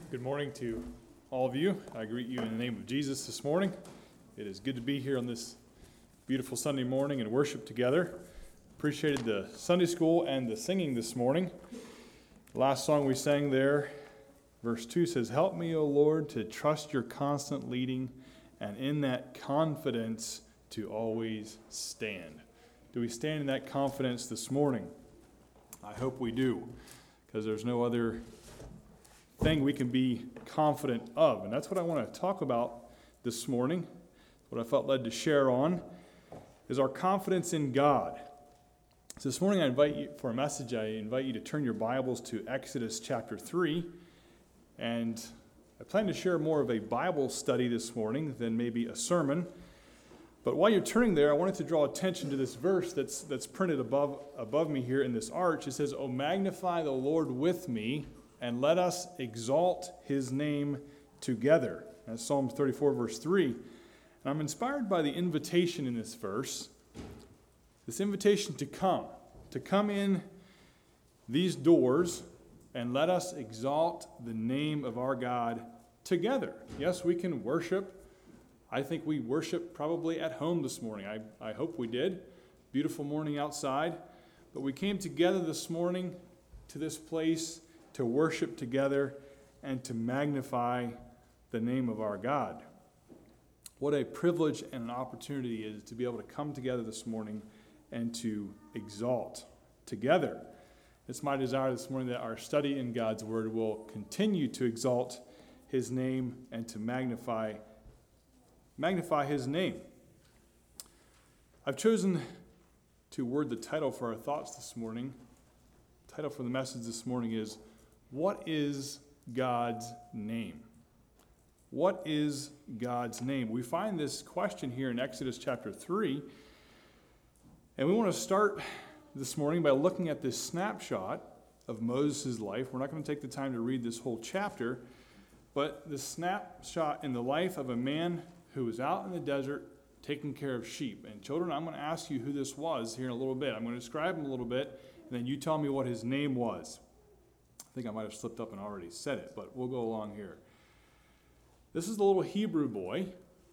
Good morning to all of you. I greet you in the name of Jesus this morning. It is good to be here on this beautiful Sunday morning and worship together. Appreciated the Sunday school and the singing this morning. The last song we sang there, verse 2 says, "Help me, O Lord, to trust your constant leading, and in that confidence to always stand." Do we stand in that confidence this morning? I hope we do, because there's no other thing we can be confident of. And that's what I want to talk about this morning. What I felt led to share on is our confidence in God. So this morning I invite you to turn your Bibles to Exodus chapter 3. And I plan to share more of a Bible study this morning than maybe a sermon. But while you're turning there, I wanted to draw attention to this verse that's printed above me here in this arch. It says, "Oh, magnify the Lord with me, and let us exalt his name together." That's Psalm 34, verse 3. And I'm inspired by the invitation in this verse, this invitation to come in these doors and let us exalt the name of our God together. Yes, we can worship. I think we worship probably at home this morning. I hope we did. Beautiful morning outside. But we came together this morning to this place to worship together and to magnify the name of our God. What a privilege and an opportunity it is to be able to come together this morning and to exalt together. It's my desire this morning that our study in God's Word will continue to exalt his name and to magnify his name. I've chosen to word the title for our thoughts this morning. The title for the message this morning is, "What is God's name?" What is God's name? We find this question here in Exodus chapter 3. And we want to start this morning by looking at this snapshot of Moses' life. We're not going to take the time to read this whole chapter, but the snapshot in the life of a man who was out in the desert taking care of sheep. And children, I'm going to ask you who this was here in a little bit. I'm going to describe him a little bit, and then you tell me what his name was. I think I might have slipped up and already said it, but we'll go along here. This is the little Hebrew boy.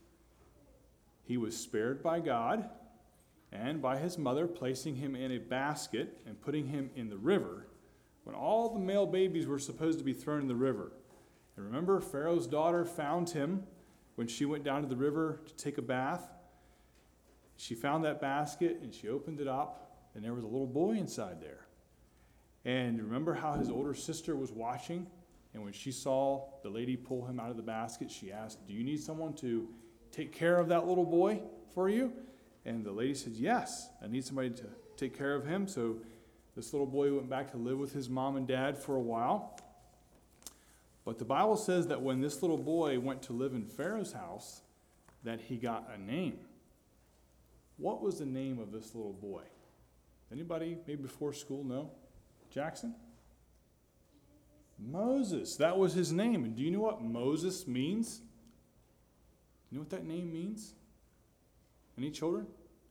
He was spared by God and by his mother, placing him in a basket and putting him in the river when all the male babies were supposed to be thrown in the river. And remember, Pharaoh's daughter found him when she went down to the river to take a bath. She found that basket and she opened it up, and there was a little boy inside there. And remember how his older sister was watching? And when she saw the lady pull him out of the basket, she asked, "Do you need someone to take care of that little boy for you?" And the lady said, "Yes, I need somebody to take care of him." So this little boy went back to live with his mom and dad for a while. But the Bible says that when this little boy went to live in Pharaoh's house, that he got a name. What was the name of this little boy? Anybody, maybe before school, know? Jackson? Moses. That was his name. And do you know what Moses means? You know what that name means? Any children?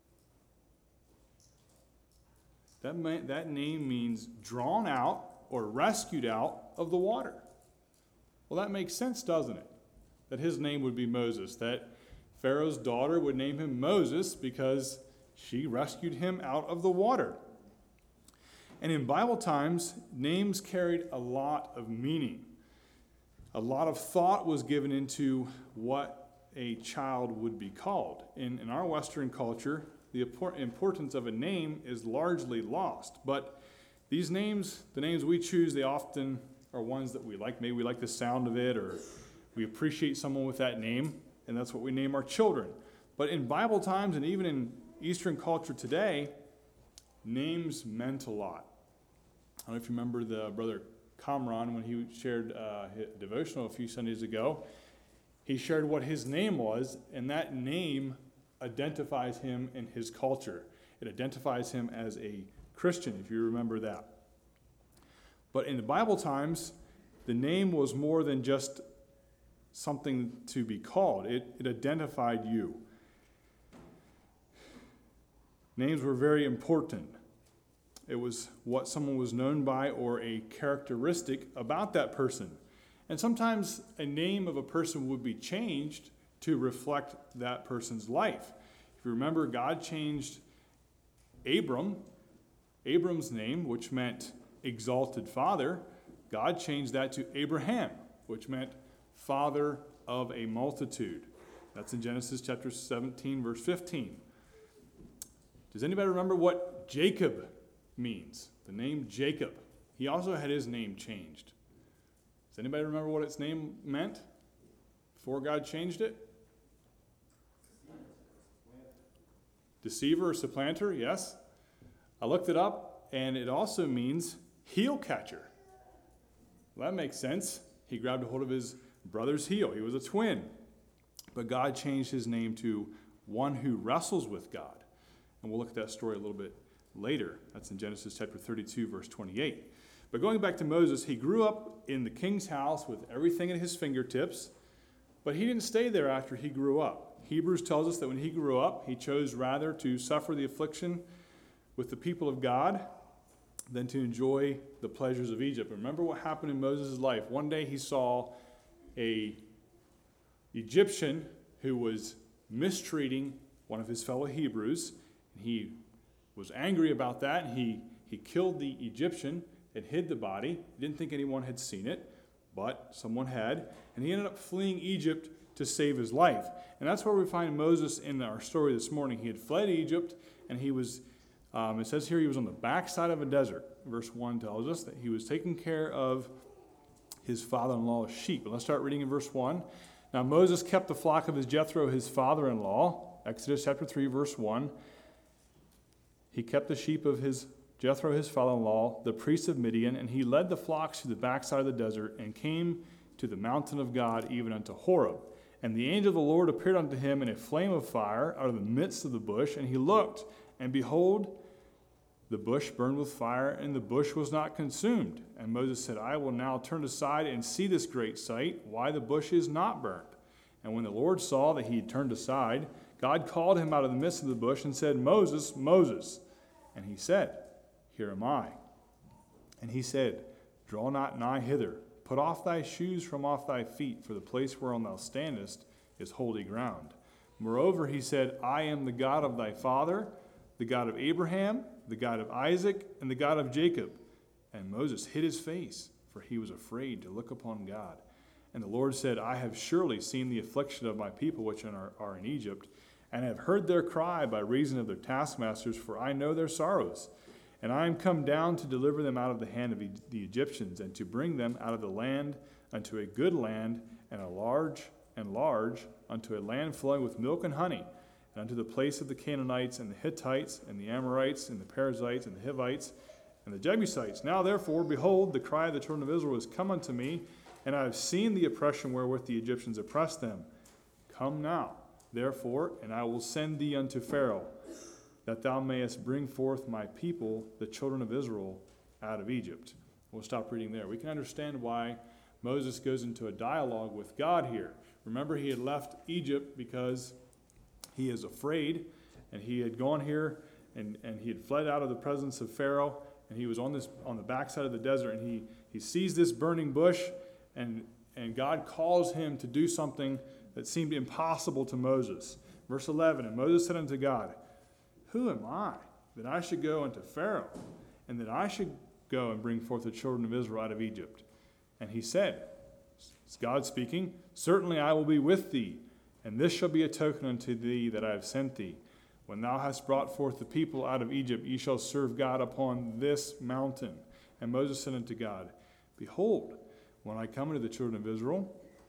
That name means drawn out or rescued out of the water. Well, that makes sense, doesn't it? That his name would be Moses. That Pharaoh's daughter would name him Moses because she rescued him out of the water. And in Bible times, names carried a lot of meaning. A lot of thought was given into what a child would be called. In our Western culture, the importance of a name is largely lost. But these names, the names we choose, they often are ones that we like. Maybe we like the sound of it, or we appreciate someone with that name, and that's what we name our children. But in Bible times, and even in Eastern culture today, names meant a lot. I don't know if you remember the brother Kamran when he shared his devotional a few Sundays ago. He shared what his name was, and that name identifies him in his culture. It identifies him as a Christian, if you remember that. But in the Bible times, the name was more than just something to be called. It identified you. Names were very important. It was what someone was known by or a characteristic about that person. And sometimes a name of a person would be changed to reflect that person's life. If you remember, God changed Abram's name, which meant exalted father. God changed that to Abraham, which meant father of a multitude. That's in Genesis chapter 17, verse 15. Does anybody remember what Jacob means? The name Jacob. He also had his name changed. Does anybody remember what its name meant before God changed it? Deceiver or supplanter, yes. I looked it up, and it also means heel catcher. Well, that makes sense. He grabbed a hold of his brother's heel. He was a twin. But God changed his name to one who wrestles with God. And we'll look at that story a little bit later. That's in Genesis chapter 32, verse 28. But going back to Moses, he grew up in the king's house with everything at his fingertips, but he didn't stay there after he grew up. Hebrews tells us that when he grew up, he chose rather to suffer the affliction with the people of God than to enjoy the pleasures of Egypt. Remember what happened in Moses' life. One day he saw an Egyptian who was mistreating one of his fellow Hebrews. He was angry about that, and he killed the Egyptian and hid the body. He didn't think anyone had seen it, but someone had. And he ended up fleeing Egypt to save his life. And that's where we find Moses in our story this morning. He had fled Egypt, and he was, it says here, he was on the backside of a desert. Verse 1 tells us that he was taking care of his father-in-law's sheep. But let's start reading in verse 1. Now Moses kept the flock of his Jethro, his father-in-law. Exodus chapter 3, verse 1. He kept the sheep of his Jethro, his father-in-law, the priest of Midian, and he led the flocks to the backside of the desert and came to the mountain of God, even unto Horeb. And the angel of the Lord appeared unto him in a flame of fire out of the midst of the bush. And he looked, and behold, the bush burned with fire, and the bush was not consumed. And Moses said, I will now turn aside and see this great sight, why the bush is not burnt. And when the Lord saw that he had turned aside, God called him out of the midst of the bush and said, Moses, Moses. And he said, Here am I. And he said, Draw not nigh hither. Put off thy shoes from off thy feet, for the place whereon thou standest is holy ground. Moreover, he said, I am the God of thy father, the God of Abraham, the God of Isaac, and the God of Jacob. And Moses hid his face, for he was afraid to look upon God. And the Lord said, I have surely seen the affliction of my people which are in Egypt, and have heard their cry by reason of their taskmasters, for I know their sorrows. And I am come down to deliver them out of the hand of the Egyptians, and to bring them out of the land unto a good land, and a large, unto a land flowing with milk and honey, and unto the place of the Canaanites, and the Hittites, and the Amorites, and the Perizzites, and the Hivites, and the Jebusites. Now therefore, behold, the cry of the children of Israel is come unto me, and I have seen the oppression wherewith the Egyptians oppressed them. Come now, therefore, and I will send thee unto Pharaoh, that thou mayest bring forth my people, the children of Israel, out of Egypt. We'll stop reading there. We can understand why Moses goes into a dialogue with God here. Remember, he had left Egypt because he is afraid, and he had gone here, and he had fled out of the presence of Pharaoh, and he was on the backside of the desert, and he sees this burning bush, and God calls him to do something that seemed impossible to Moses. Verse 11, and Moses said unto God, Who am I, that I should go unto Pharaoh, and that I should go and bring forth the children of Israel out of Egypt? And he said, it's God speaking, Certainly I will be with thee, and this shall be a token unto thee that I have sent thee. When thou hast brought forth the people out of Egypt, ye shall serve God upon this mountain. And Moses said unto God, Behold, when I come unto the children of Israel,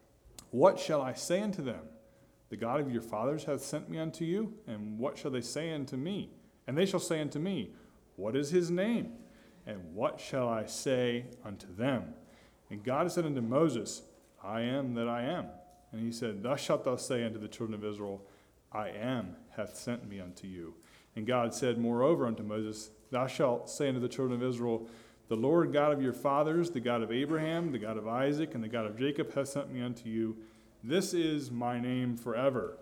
what shall I say unto them? The God of your fathers hath sent me unto you, and what shall they say unto me? And they shall say unto me, What is his name? And what shall I say unto them? And God said unto Moses, I am that I am. And he said, Thus shalt thou say unto the children of Israel, I am hath sent me unto you. And God said moreover unto Moses, Thou shalt say unto the children of Israel, The Lord God of your fathers, the God of Abraham, the God of Isaac, and the God of Jacob hath sent me unto you. This is my name forever,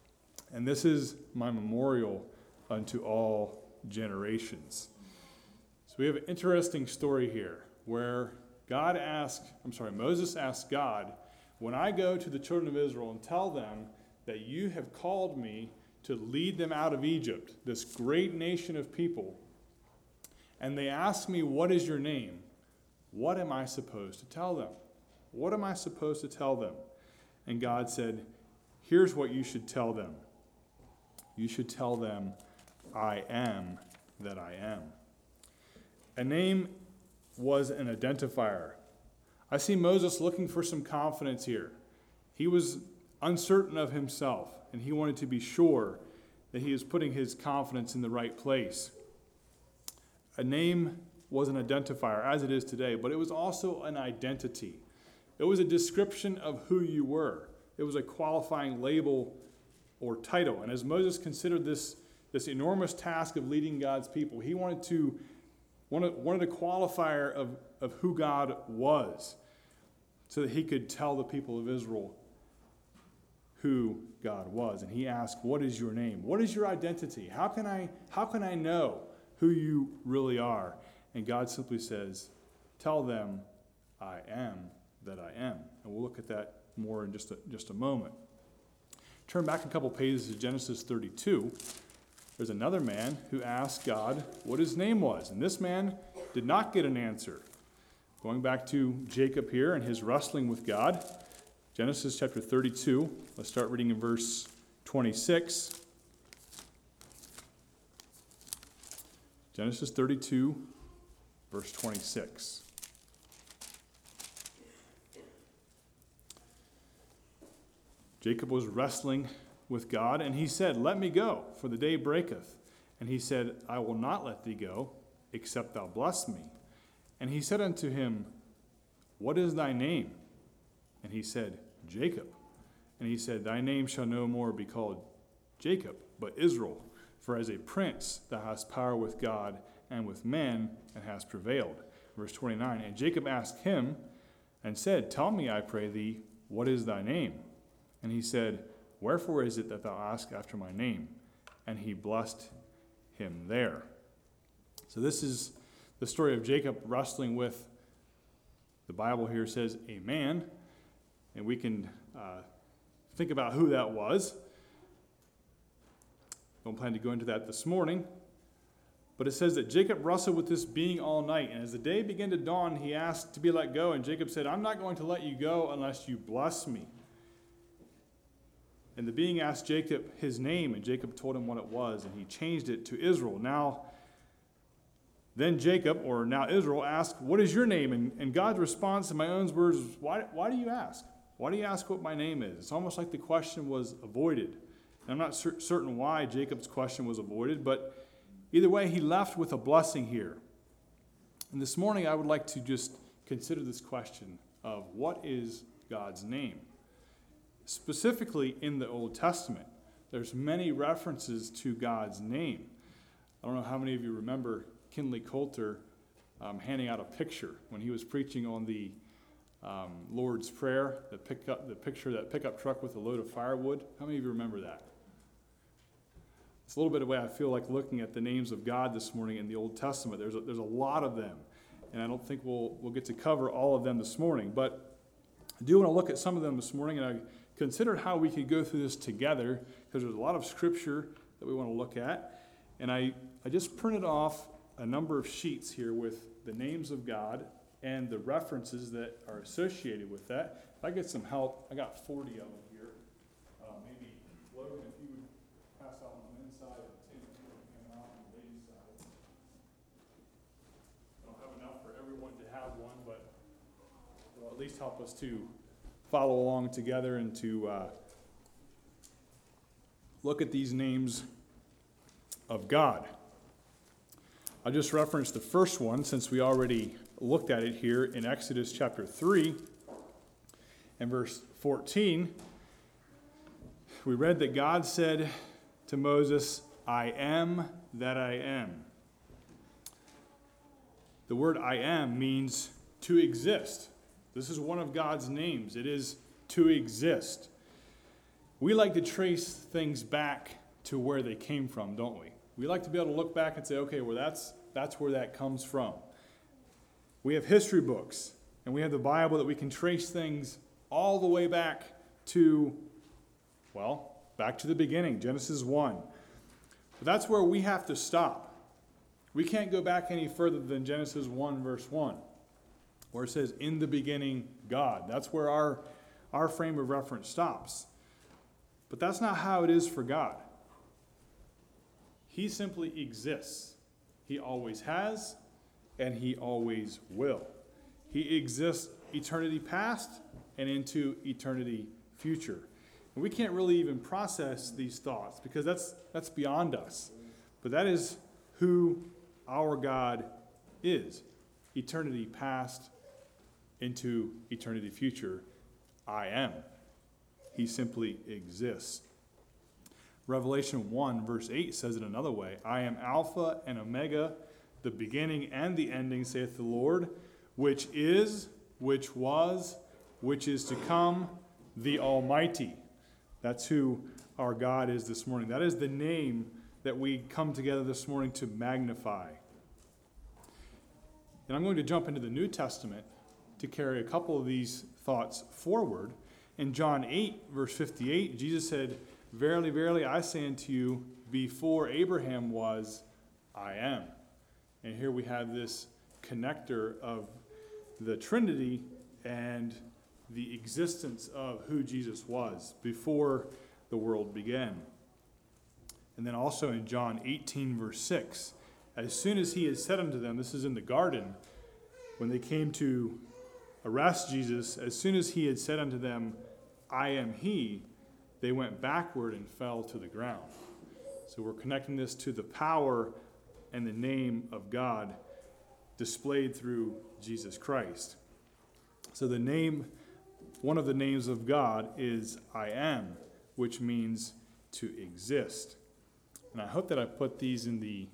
and this is my memorial unto all generations. So we have an interesting story here where Moses asked God, when I go to the children of Israel and tell them that you have called me to lead them out of Egypt, this great nation of people, and they ask me, what is your name? What am I supposed to tell them? What am I supposed to tell them? And God said, here's what you should tell them. You should tell them, I am that I am. A name was an identifier. I see Moses looking for some confidence here. He was uncertain of himself, and he wanted to be sure that he is putting his confidence in the right place. A name was an identifier, as it is today, but it was also an identity. It was a description of who you were. It was a qualifying label or title. And as Moses considered this enormous task of leading God's people, he wanted a qualifier of who God was, so that he could tell the people of Israel who God was. And he asked, what is your name? What is your identity? How can I know who you really are? And God simply says, tell them, I am that I am. And we'll look at that more in just a moment. Turn back a couple pages to Genesis 32. There's another man who asked God what his name was. And this man did not get an answer. Going back to Jacob here and his wrestling with God, Genesis chapter 32, let's start reading in verse 26. Genesis 32, verse 26. Jacob was wrestling with God, and he said, let me go, for the day breaketh. And he said, I will not let thee go, except thou bless me. And he said unto him, what is thy name? And he said, Jacob. And he said, thy name shall no more be called Jacob, but Israel. For as a prince thou hast power with God and with men, and hast prevailed. Verse 29, and Jacob asked him, and said, tell me, I pray thee, what is thy name? And he said, wherefore is it that thou ask after my name? And he blessed him there. So this is the story of Jacob wrestling with, the Bible here says, a man. And we can think about who that was. Don't plan to go into that this morning. But it says that Jacob wrestled with this being all night. And as the day began to dawn, he asked to be let go. And Jacob said, I'm not going to let you go unless you bless me. And the being asked Jacob his name, and Jacob told him what it was, and he changed it to Israel. Then Jacob, or now Israel, asked, what is your name? And God's response in my own words was, why do you ask? Why do you ask what my name is? It's almost like the question was avoided. And I'm not certain why Jacob's question was avoided, but either way, he left with a blessing here. And this morning, I would like to just consider this question of what is God's name? Specifically in the Old Testament, there's many references to God's name. I don't know how many of you remember Kinley Coulter handing out a picture when he was preaching on the Lord's Prayer, the picture of that pickup truck with a load of firewood. How many of you remember that? It's a little bit of the way I feel like looking at the names of God this morning in the Old Testament. There's a lot of them, and I don't think we'll get to cover all of them this morning. But I do want to look at some of them this morning, and I considered how we could go through this together, because there's a lot of scripture that we want to look at. And I just printed off a number of sheets here with the names of God and the references that are associated with that. If I get some help, I got 40 of them here. Maybe Logan, if you would pass out on the inside, and Tim, if you would come out on the ladies' side. I don't have enough for everyone to have one, but it'll at least help us to follow along together and to look at these names of God. I'll just reference the first one since we already looked at it here in Exodus chapter 3 and verse 14. We read that God said to Moses, I am that I am. The word I am means to exist. This is one of God's names. It is to exist. We like to trace things back to where they came from, don't we? We like to be able to look back and say, okay, well, that's where that comes from. We have history books And we have the Bible that we can trace things all the way back to, back to the beginning, Genesis 1. But that's where we have to stop. We can't go back any further than Genesis 1, verse 1, where it says, in the beginning, God. That's where our frame of reference stops. But that's not how it is for God. He simply exists. He always has, and he always will. He exists eternity past and into eternity future. And we can't really even process these thoughts because that's beyond us. But that is who our God is. Eternity past into eternity future. I am. He simply exists. Revelation 1 verse 8 says it another way. I am Alpha and Omega, the beginning and the ending, saith the Lord, which is, which was, which is to come, the Almighty. That's who our God is this morning. That is the name that we come together this morning to magnify. And I'm going to jump into the New Testament to carry a couple of these thoughts forward. In John 8, verse 58, Jesus said, verily, verily, I say unto you, before Abraham was, I am. And here we have this connector of the Trinity and the existence of who Jesus was before the world began. And then also in John 18, verse 6, as soon as he had said unto them, this is in the garden, when they came to arrest Jesus, as soon as he had said unto them, I am he, they went backward and fell to the ground. So we're connecting this to the power and the name of God displayed through Jesus Christ. So the name, one of the names of God is I am, which means to exist. And I hope that I put these in the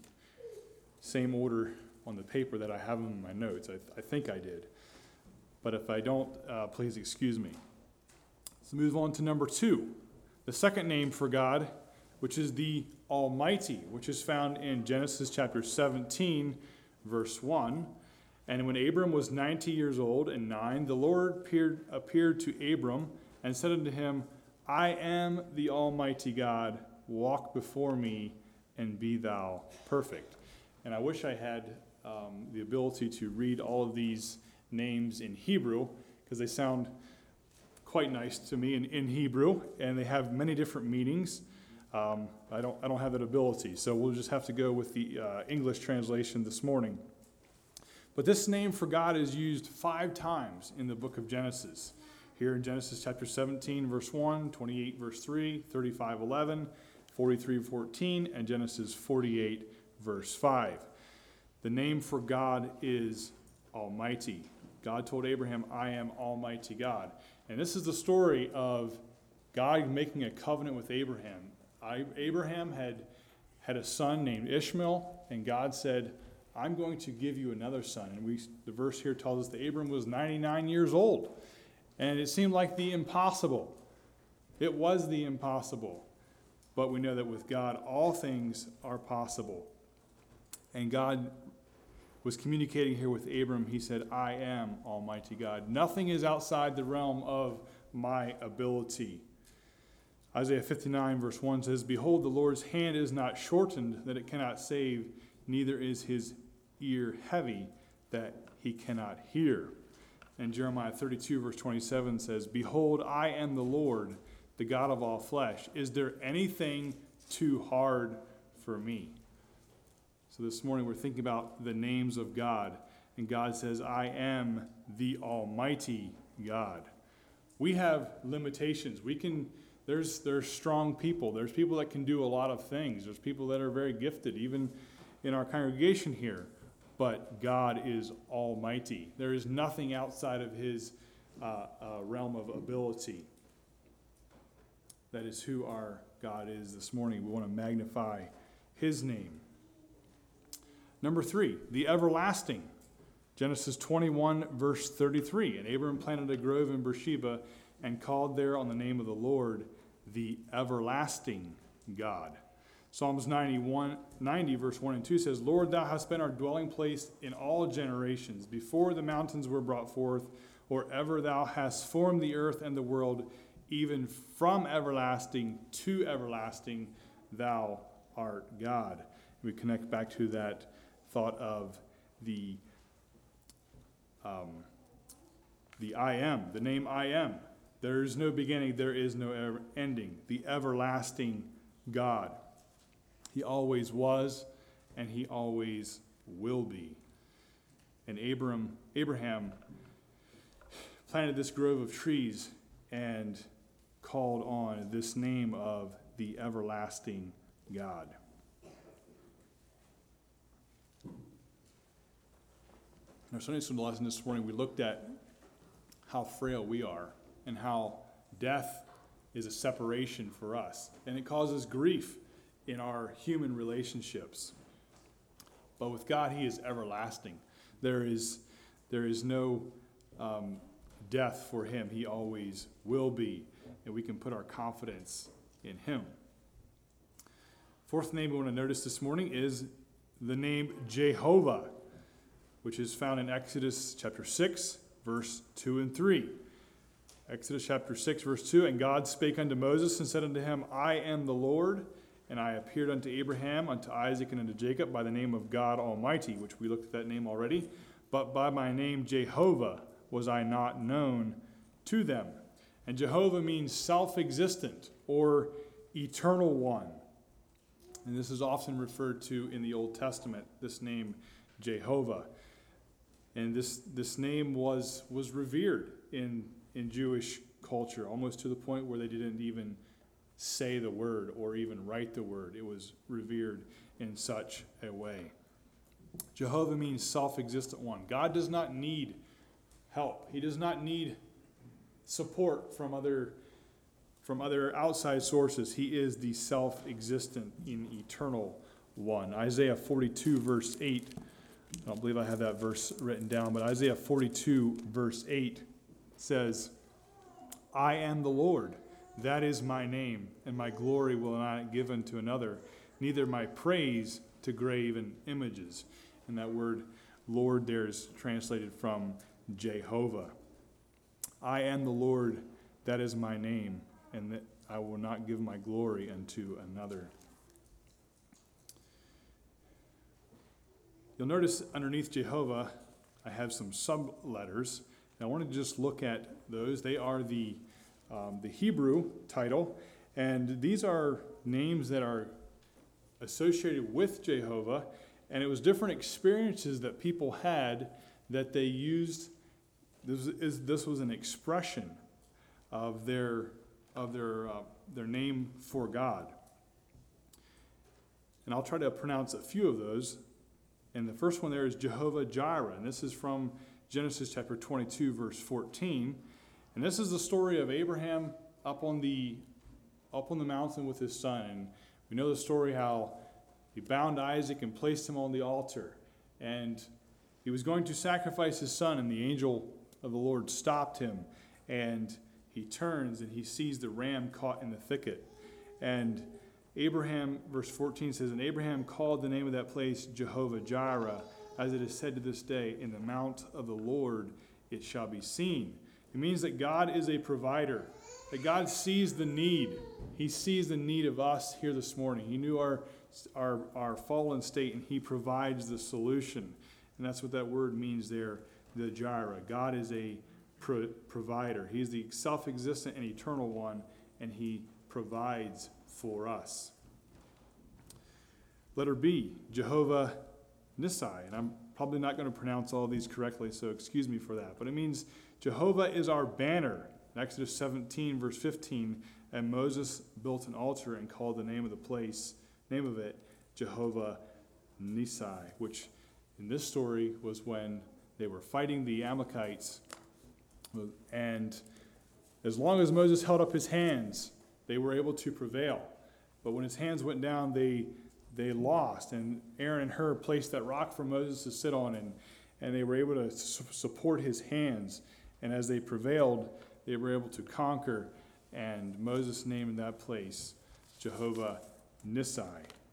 same order on the paper that I have them in my notes. I think I did. But if I don't, please excuse me. Let's move on to number 2. The second name for God, which is the Almighty, which is found in Genesis chapter 17, verse 1. And when Abram was 90 years old and 9, the Lord appeared to Abram and said unto him, I am the Almighty God, walk before me and be thou perfect. And I wish I had the ability to read all of these names in Hebrew, because they sound quite nice to me in Hebrew, and they have many different meanings. I don't have that ability, so we'll just have to go with the English translation this morning. But this name for God is used 5 times in the book of Genesis. Here in Genesis chapter 17, verse 1, 28, verse 3, 35, 11, 43, 14, and Genesis 48, verse 5. The name for God is Almighty. God told Abraham, I am Almighty God. And this is the story of God making a covenant with Abraham. Abraham had a son named Ishmael, and God said, I'm going to give you another son. And the verse here tells us that Abram was 99 years old. And it seemed like the impossible. It was the impossible. But we know that with God, all things are possible. And God was communicating here with Abram. He said, I am Almighty God. Nothing is outside the realm of my ability. Isaiah 59 verse 1 says, Behold, the Lord's hand is not shortened that it cannot save, neither is his ear heavy that he cannot hear. And Jeremiah 32 verse 27 says, Behold, I am the Lord, the God of all flesh. Is there anything too hard for me? So this morning we're thinking about the names of God. And God says, I am the Almighty God. We have limitations. There's strong people. There's people that can do a lot of things. There's people that are very gifted, even in our congregation here. But God is Almighty. There is nothing outside of his realm of ability. That is who our God is this morning. We want to magnify his name. Number 3, the everlasting. Genesis 21, verse 33. And Abram planted a grove in Beersheba and called there on the name of the Lord, the everlasting God. Psalms 90 verse 1 and 2 says, Lord, thou hast been our dwelling place in all generations, before the mountains were brought forth, or ever thou hast formed the earth and the world, even from everlasting to everlasting, thou art God. We connect back to that thought of the I am, the name I am. There is no beginning, there is no ending. The everlasting God. He always was, and he always will be. And Abraham planted this grove of trees and called on this name of the everlasting God. In our Sunday school lesson this morning, we looked at how frail we are and how death is a separation for us. And it causes grief in our human relationships. But with God, he is everlasting. There is no death for him. He always will be. And we can put our confidence in him. Fourth name we want to notice this morning is the name Jehovah, which is found in Exodus chapter 6, verse 2 and 3. Exodus chapter 6, verse 2, And God spake unto Moses and said unto him, I am the Lord, and I appeared unto Abraham, unto Isaac, and unto Jacob by the name of God Almighty, which we looked at that name already. But by my name Jehovah was I not known to them. And Jehovah means self-existent or eternal one. And this is often referred to in the Old Testament, this name Jehovah. And this name was revered in Jewish culture, almost to the point where they didn't even say the word or even write the word. It was revered in such a way. Jehovah means self-existent one. God does not need help. He does not need support from other outside sources. He is the self-existent and eternal one. Isaiah 42 verse 8. I don't believe I have that verse written down, but Isaiah 42 verse 8 says, I am the Lord. That is my name, and my glory will not give unto another, neither my praise to graven images. And that word Lord there is translated from Jehovah. I am the Lord, that is my name, and that I will not give my glory unto another. You'll notice underneath Jehovah, I have some sub-letters, and I wanted to just look at those. They are the Hebrew title, and these are names that are associated with Jehovah, and it was different experiences that people had that they used. This was an expression of their name for God. And I'll try to pronounce a few of those. And the first one there is Jehovah Jireh, and this is from Genesis chapter 22, verse 14. And this is the story of Abraham up on the mountain with his son. And we know the story how he bound Isaac and placed him on the altar. And he was going to sacrifice his son, and the angel of the Lord stopped him. And he turns and he sees the ram caught in the thicket. And Abraham, verse 14 says, And Abraham called the name of that place Jehovah Jireh, as it is said to this day, In the mount of the Lord it shall be seen. It means that God is a provider, that God sees the need. He sees the need of us here this morning. He knew our fallen state, and he provides the solution. And that's what that word means there, the Jireh. God is a provider. He is the self-existent and eternal one, and he provides for us. Letter B, Jehovah Nissi. And I'm probably not going to pronounce all of these correctly, so excuse me for that. But it means Jehovah is our banner. In Exodus 17, verse 15, and Moses built an altar and called the name of it, Jehovah Nissi, which in this story was when they were fighting the Amalekites. And as long as Moses held up his hands, they were able to prevail. But when his hands went down, they lost. And Aaron and Hur placed that rock for Moses to sit on, and they were able to support his hands. And as they prevailed, they were able to conquer. And Moses named that place Jehovah Nissi,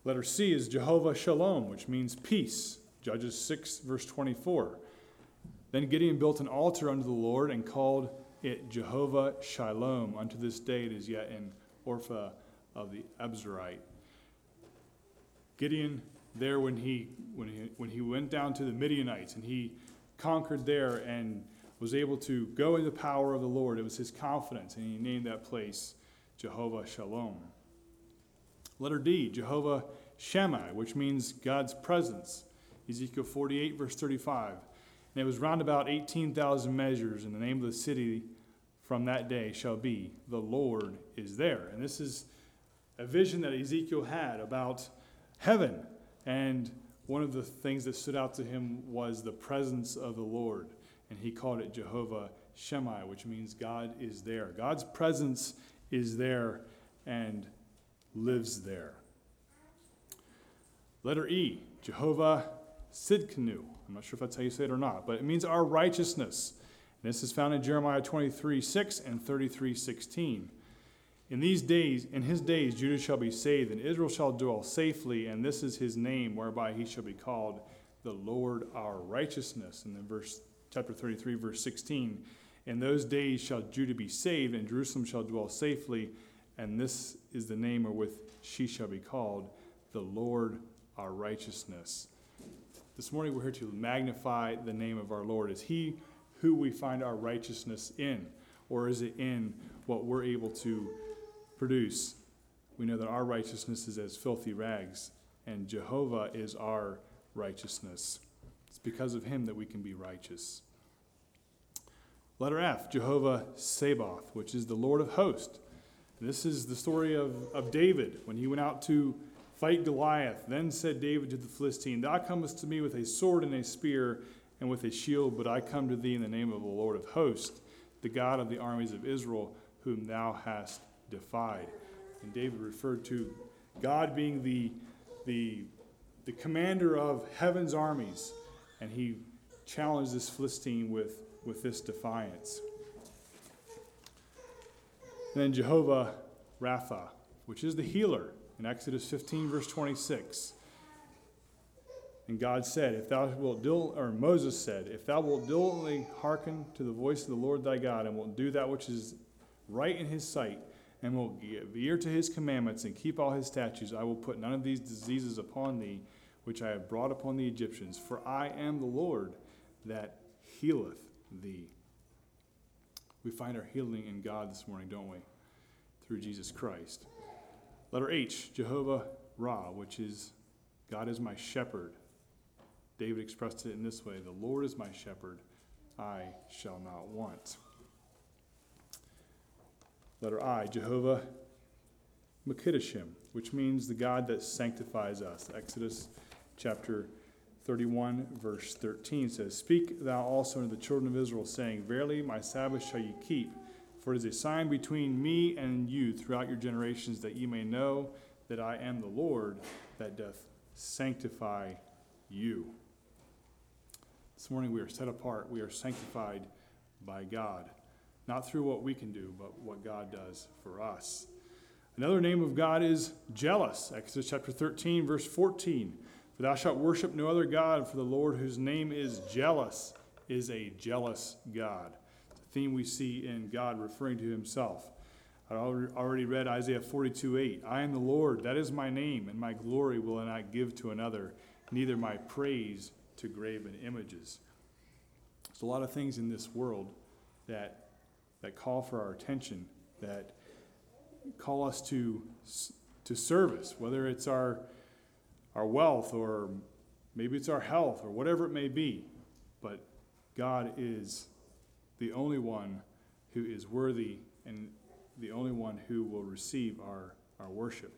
Letter C is Jehovah Shalom, which means peace. Judges 6, verse 24. Then Gideon built an altar unto the Lord and called it Jehovah Shalom. Unto this day it is yet in Orpha of the Abzerite. Gideon, there when he went down to the Midianites and he conquered there and was able to go in the power of the Lord, it was his confidence, and he named that place Jehovah Shalom. Letter D, Jehovah Shammah, which means God's presence. Ezekiel 48, verse 35. And it was round about 18,000 measures, and the name of the city from that day shall be, the Lord is there. And this is a vision that Ezekiel had about heaven. And one of the things that stood out to him was the presence of the Lord. And he called it Jehovah Shammah, which means God is there. God's presence is there and lives there. Letter E, Jehovah Sidkenu. I'm not sure if that's how you say it or not, but it means our righteousness. And this is found in Jeremiah 23:6 and 33:16. In his days, Judah shall be saved, and Israel shall dwell safely, and this is his name, whereby he shall be called the Lord our righteousness. And then chapter 33, verse 16. In those days shall Judah be saved, and Jerusalem shall dwell safely, and this is the name wherewith she shall be called, the Lord our righteousness. This morning we're here to magnify the name of our Lord. Is he who we find our righteousness in, or is it in what we're able to produce? We know that our righteousness is as filthy rags, and Jehovah is our righteousness. It's because of him that we can be righteous. Letter F, Jehovah Sabaoth, which is the Lord of hosts. This is the story of David when he went out to fight Goliath. Then said David to the Philistine, Thou comest to me with a sword and a spear and with a shield, but I come to thee in the name of the Lord of hosts, the God of the armies of Israel, whom thou hast defied. And David referred to God being the commander of heaven's armies, and he challenged this Philistine with this defiance. And then Jehovah Rapha, which is the healer, in Exodus 15, verse 26. And God said, Moses said, If thou wilt diligently hearken to the voice of the Lord thy God, and wilt do that which is right in his sight, and wilt give ear to his commandments, and keep all his statutes, I will put none of these diseases upon thee, which I have brought upon the Egyptians. For I am the Lord that healeth thee. We find our healing in God this morning, don't we? Through Jesus Christ. Letter H, Jehovah Ra, which is God is my shepherd. David expressed it in this way, the Lord is my shepherd, I shall not want. Letter I, Jehovah Mekideshim, which means the God that sanctifies us. Exodus chapter 31, verse 13 says, Speak thou also unto the children of Israel, saying, Verily my Sabbath shall ye keep, for it is a sign between me and you throughout your generations, that ye may know that I am the Lord that doth sanctify you. This morning we are set apart. We are sanctified by God, not through what we can do, but what God does for us. Another name of God is jealous. Exodus chapter 13, verse 14. For thou shalt worship no other God, for the Lord whose name is jealous is a jealous God. It's a theme we see in God referring to himself. I already read Isaiah 42:8. I am the Lord, that is my name, and my glory will I not give to another, neither my praise to graven images. There's a lot of things in this world that call for our attention, that call us to service, whether it's our wealth, or maybe it's our health, or whatever it may be. But God is the only one who is worthy and the only one who will receive our worship.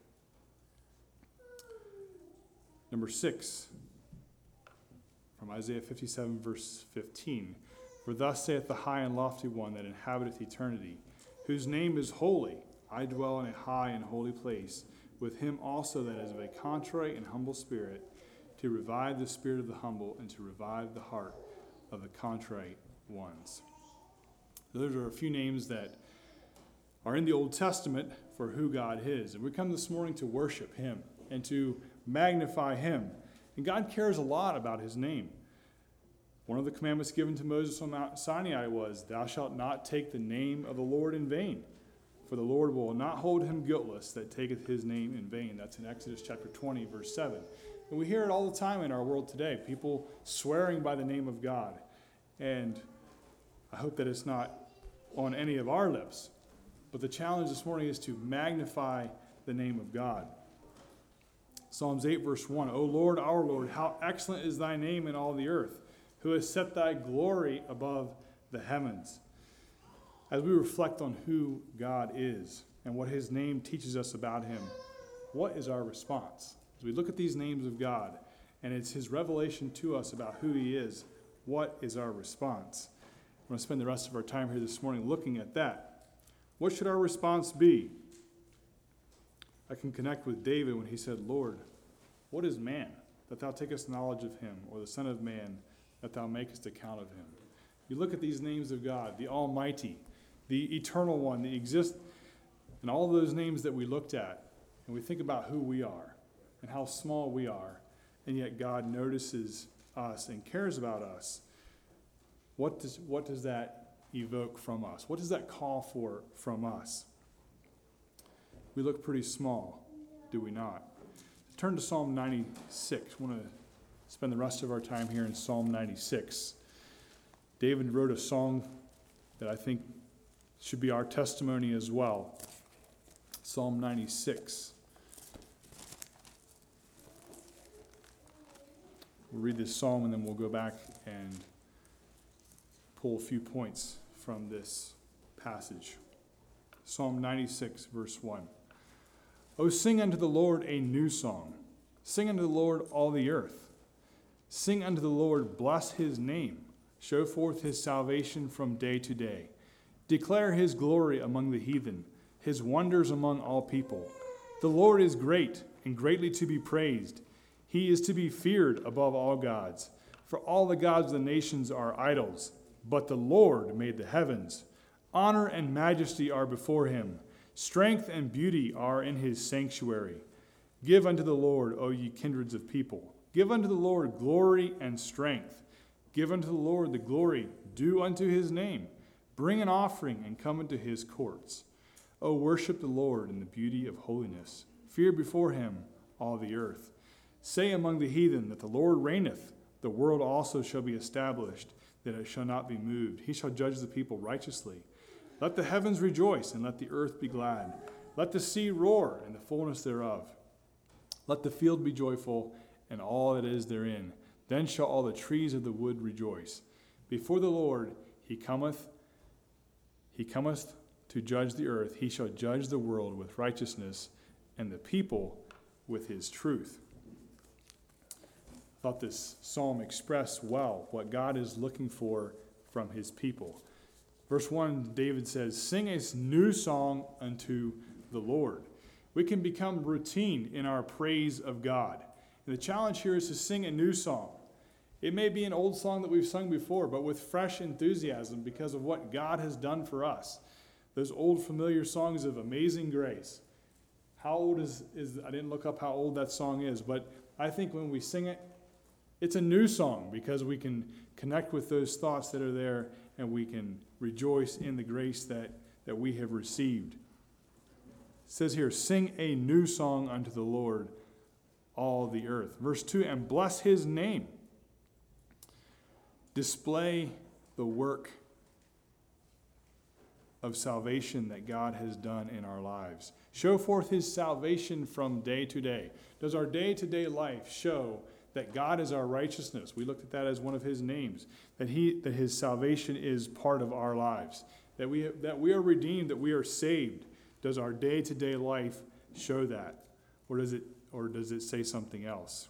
Number 6, from Isaiah 57, verse 15. For thus saith the high and lofty one that inhabiteth eternity, whose name is holy. I dwell in a high and holy place, with him also that is of a contrite and humble spirit, to revive the spirit of the humble, and to revive the heart of the contrite ones. Those are a few names that are in the Old Testament for who God is. And we come this morning to worship him and to magnify him. And God cares a lot about his name. One of the commandments given to Moses on Mount Sinai was, "Thou shalt not take the name of the Lord in vain, for the Lord will not hold him guiltless that taketh his name in vain." That's in Exodus chapter 20, verse 7. And we hear it all the time in our world today, people swearing by the name of God. And I hope that it's not on any of our lips. But the challenge this morning is to magnify the name of God. Psalms 8, verse 1, "O Lord, our Lord, how excellent is thy name in all the earth, who has set thy glory above the heavens." As we reflect on who God is and what his name teaches us about him, what is our response? As we look at these names of God, and it's his revelation to us about who he is, what is our response? I'm going to spend the rest of our time here this morning looking at that. What should our response be? I can connect with David when he said, "Lord, what is man, that thou takest knowledge of him, or the son of man, that thou makest account of him?" You look at these names of God, the Almighty, the Eternal One, the Exist, and all those names that we looked at, and we think about who we are and how small we are, and yet God notices us and cares about us. What does that evoke from us? What does that call for from us? We look pretty small, do we not? Turn to Psalm 96. I want to spend the rest of our time here in Psalm 96. David wrote a song that I think should be our testimony as well. Psalm 96. We'll read this psalm and then we'll go back and pull a few points from this passage. Psalm 96, verse 1. "O sing unto the Lord a new song. Sing unto the Lord all the earth. Sing unto the Lord, bless his name. Show forth his salvation from day to day. Declare his glory among the heathen, his wonders among all people. The Lord is great and greatly to be praised. He is to be feared above all gods. For all the gods of the nations are idols, but the Lord made the heavens. Honor and majesty are before him. Strength and beauty are in his sanctuary. Give unto the Lord, O ye kindreds of people. Give unto the Lord glory and strength. Give unto the Lord the glory due unto his name. Bring an offering and come into his courts. O worship the Lord in the beauty of holiness. Fear before him all the earth. Say among the heathen that the Lord reigneth. The world also shall be established, that it shall not be moved. He shall judge the people righteously. Let the heavens rejoice, and let the earth be glad. Let the sea roar, and the fullness thereof. Let the field be joyful, and all that is therein. Then shall all the trees of the wood rejoice. Before the Lord he cometh to judge the earth. He shall judge the world with righteousness, and the people with his truth. I thought this psalm expressed well what God is looking for from his people. Verse 1, David says, "Sing a new song unto the Lord." We can become routine in our praise of God. And the challenge here is to sing a new song. It may be an old song that we've sung before, but with fresh enthusiasm because of what God has done for us. Those old familiar songs of Amazing Grace. How old is I didn't look up how old that song is, but I think when we sing it, it's a new song because we can connect with those thoughts that are there and we can rejoice in the grace that we have received. It says here, "Sing a new song unto the Lord, all the earth." Verse 2, "And bless his name." Display the work of salvation that God has done in our lives. Show forth his salvation from day to day. Does our day-to-day life show that God is our righteousness? We looked at that as one of his names, that his salvation is part of our lives, that we are redeemed, that we are saved. Does our day-to-day life show that? Or does it say something else?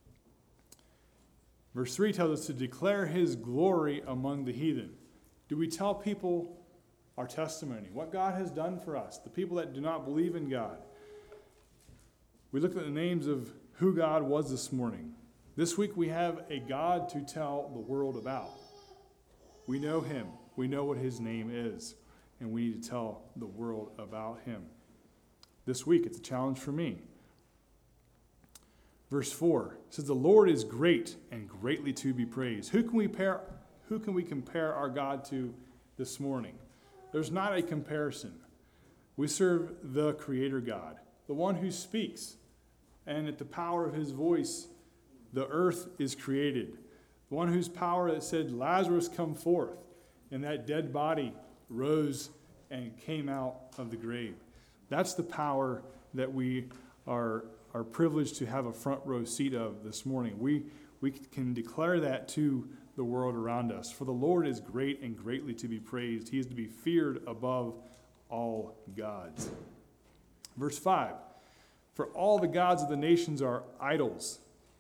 Verse 3 tells us to declare his glory among the heathen. Do we tell people our testimony, what God has done for us, the people that do not believe in God? We looked at the names of who God was this morning. This week we have a God to tell the world about. We know him. We know what his name is. And we need to tell the world about him. This week it's a challenge for me. Verse 4 says, the Lord is great and greatly to be praised. Who can we compare our God to this morning? There's not a comparison. We serve the Creator God, the one who speaks, and at the power of his voice, the earth is created. The one whose power that said, Lazarus, come forth, and that dead body rose and came out of the grave. That's the power that we are privileged to have a front row seat of this morning. We can declare that to the world around us. For the Lord is great and greatly to be praised. He is to be feared above all gods. Verse 5, for all the gods of the nations are idols.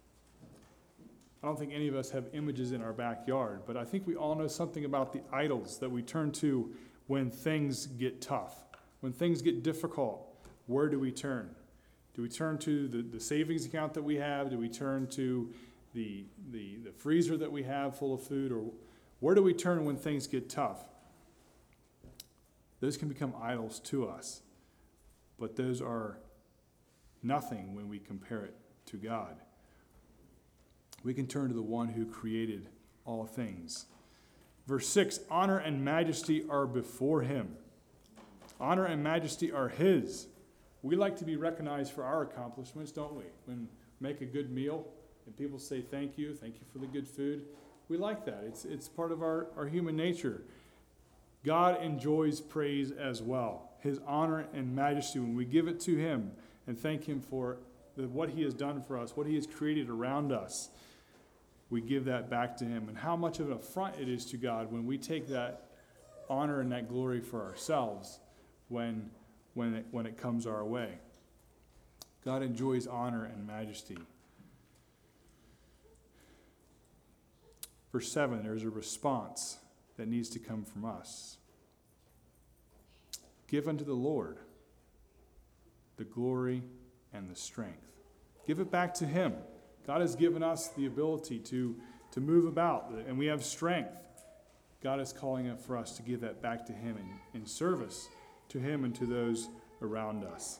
I don't think any of us have images in our backyard, but I think we all know something about the idols that we turn to when things get tough, when things get difficult. Where do we turn? Do we turn to the savings account that we have? Do we turn to the freezer that we have full of food? Or where do we turn when things get tough? Those can become idols to us, but those are nothing when we compare it to God. We can turn to the one who created all things. Verse 6, honor and majesty are before him. Honor and majesty are his. We like to be recognized for our accomplishments, don't we? When we make a good meal and people say thank you for the good food. We like that. It's part of our human nature. God enjoys praise as well. His honor and majesty, when we give it to him and thank him for what he has done for us, what he has created around us, we give that back to him. And how much of an affront it is to God when we take that honor and that glory for ourselves when it comes our way. God enjoys honor and majesty. Verse 7, there's a response that needs to come from us. Give unto the Lord the glory and the strength. Give it back to him. God has given us the ability to move about, and we have strength. God is calling it for us to give that back to him in service to him and to those around us.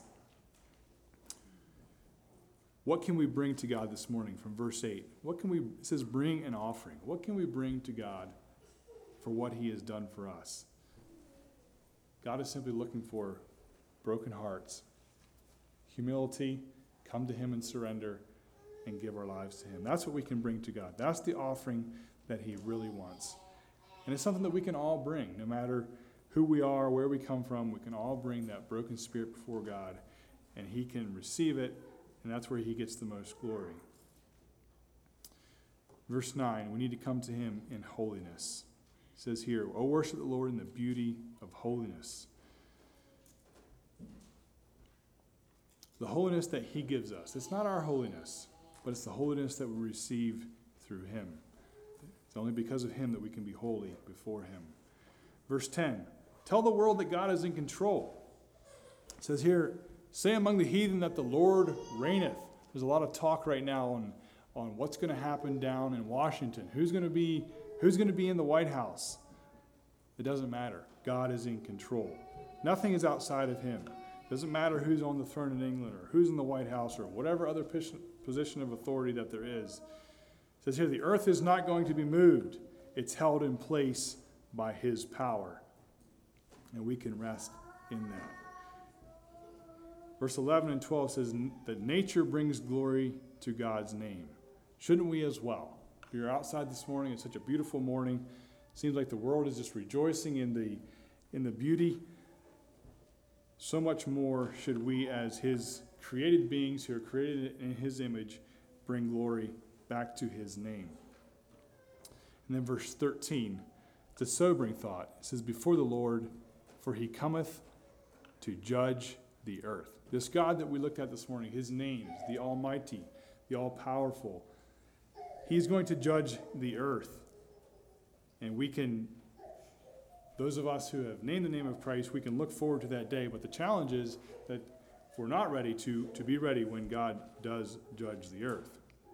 What can we bring to God this morning from verse 8? It says bring an offering. What can we bring to God for what he has done for us? God is simply looking for broken hearts, humility, come to him and surrender, and give our lives to him. That's what we can bring to God. That's the offering that he really wants. And it's something that we can all bring, no matter who we are, where we come from. We can all bring that broken spirit before God, and he can receive it, and that's where he gets the most glory. Verse 9, we need to come to him in holiness. It says here, O worship the Lord in the beauty of holiness. The holiness that he gives us. It's not our holiness, but it's the holiness that we receive through him. It's only because of him that we can be holy before him. Verse 10, tell the world that God is in control. It says here, say among the heathen that the Lord reigneth. There's a lot of talk right now on what's going to happen down in Washington. Who's going to be in the White House? It doesn't matter. God is in control. Nothing is outside of him. It doesn't matter who's on the throne in England or who's in the White House or whatever other position of authority that there is. It says here, the earth is not going to be moved. It's held in place by his power. And we can rest in that. Verse 11 and 12 says that nature brings glory to God's name. Shouldn't we as well? If you're outside this morning, it's such a beautiful morning. It seems like the world is just rejoicing in the beauty. So much more should we, as his created beings who are created in his image, bring glory back to his name. And then verse 13, it's a sobering thought. It says, before the Lord, for he cometh to judge the earth. This God that we looked at this morning, his name is the Almighty, the All-Powerful. He's going to judge the earth. And we can, those of us who have named the name of Christ, we can look forward to that day. But the challenge is that if we're not ready, to be ready when God does judge the earth.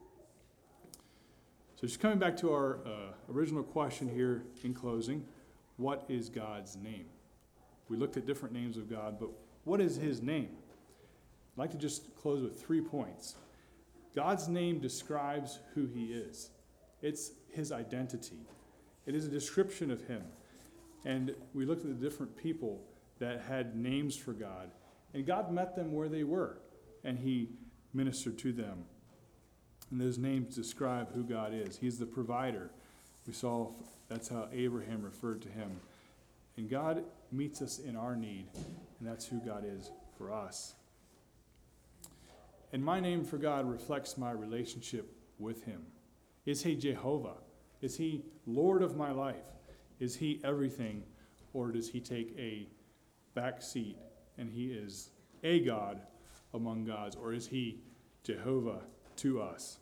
So just coming back to our original question here in closing, what is God's name? We looked at different names of God, but what is his name? I'd like to just close with 3 points. God's name describes who he is. It's his identity. It is a description of him. And we looked at the different people that had names for God. And God met them where they were. And he ministered to them. And those names describe who God is. He's the provider. We saw that's how Abraham referred to him. And God meets us in our need. And that's who God is for us. And my name for God reflects my relationship with him. Is he Jehovah? Is he Lord of my life? Is he everything? Or does he take a back seat and he is a God among gods? Or is he Jehovah to us?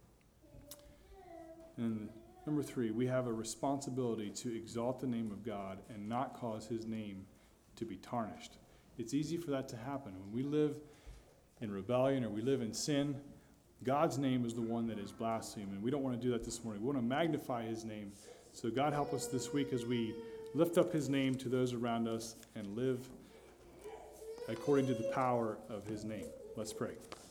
And number 3, we have a responsibility to exalt the name of God and not cause his name to be tarnished. It's easy for that to happen. When we live in rebellion or we live in sin, God's name is the one that is blasphemed, and we don't want to do that this morning. We want to magnify his name. So God help us this week as we lift up his name to those around us and live according to the power of his name. Let's pray.